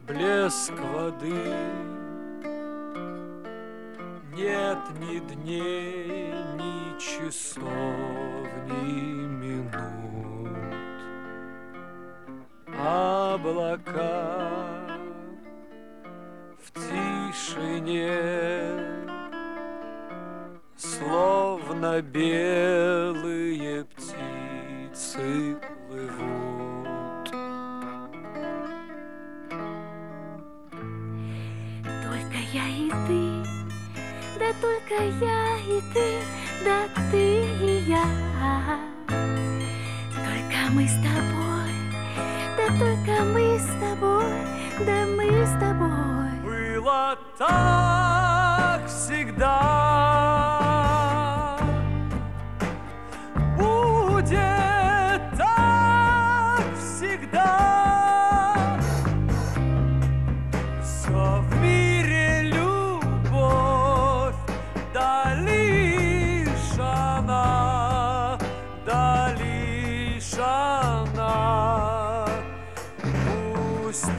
блеск воды. Нет ни дней, ни часов, ни минут. Облака в тишине, словно белые птицы плывут. Только я и ты, да только я и ты, да ты и я. Только мы с тобой, да только мы с тобой, да мы с тобой. Было так всегда, будет так всегда. Все в мире любовь, да лишь она, да лишь она. Пусть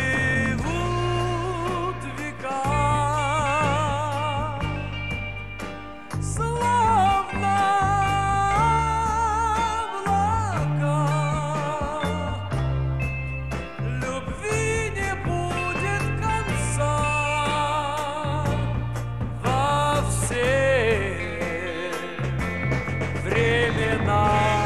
плывут века, словно облака. Любви не будет конца во все времена.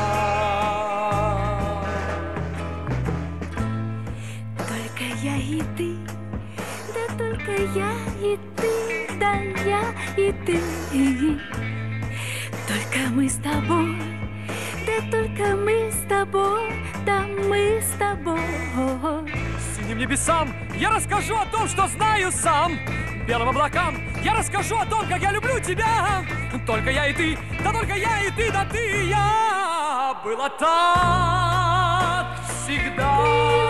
Только я и ты, да только я и ты, да я и ты. Только мы с тобой, да только мы с тобой, да мы с тобой. Синим небесам я расскажу о том, что знаю сам. Белым облакам я расскажу о том, как я люблю тебя. Только я и ты, да только я и ты, да ты и я. Было так всегда.